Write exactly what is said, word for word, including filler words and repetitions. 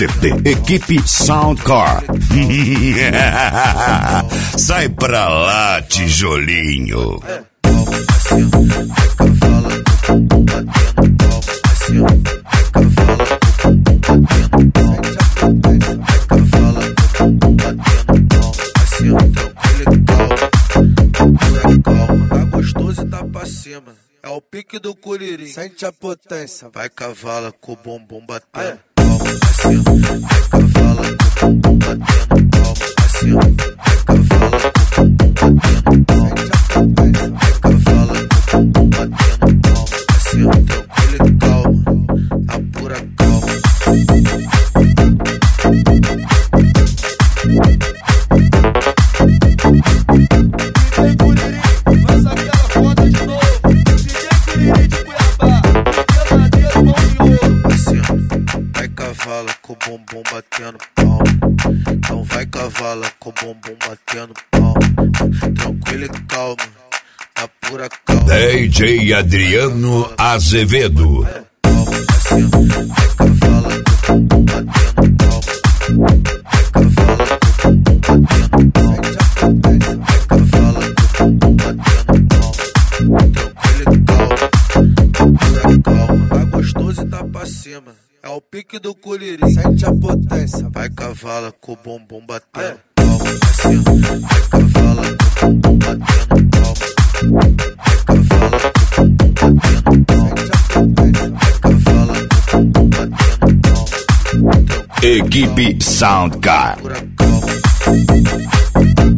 Z D, equipe Soundcar. Sai pra lá, tijolinho. Tá gostoso e tá pra cima. É o pique do curirim. Sente a potência. Vai cavala com o bumbum batendo. Palma pra cima. Vai cavala com o bumbum batendo. Palma pra cima. Vai cavala com o bumbum batendo. Palma. Vai cavala com o bumbum batendo. Palma pra cima. Tranquilo e calma. A pura calma. Cavala com o bumbum batendo palma. Então vai cavala com o bumbum batendo palma. Tranquilo e calma, na pura calma. D J Adriano Azevedo. Palma pra cima, vai cavala com o bumbum batendo palma. Vai cavala com o bumbum batendo palma. Vai cavala com o bumbum batendo palma. Tranquilo e calma, na pura calma. Tá gostoso e tá pra cima. É o pique do curirim. Sente a potência. Vai cavala com o bumbum batendo palma pra cima. Vai cavala com o bumbum batendo palma. Vai cavala com o bumbum batendo palma. Vai cavala com o bumbum batendo palma. Equipe Soundcar. Pura calma.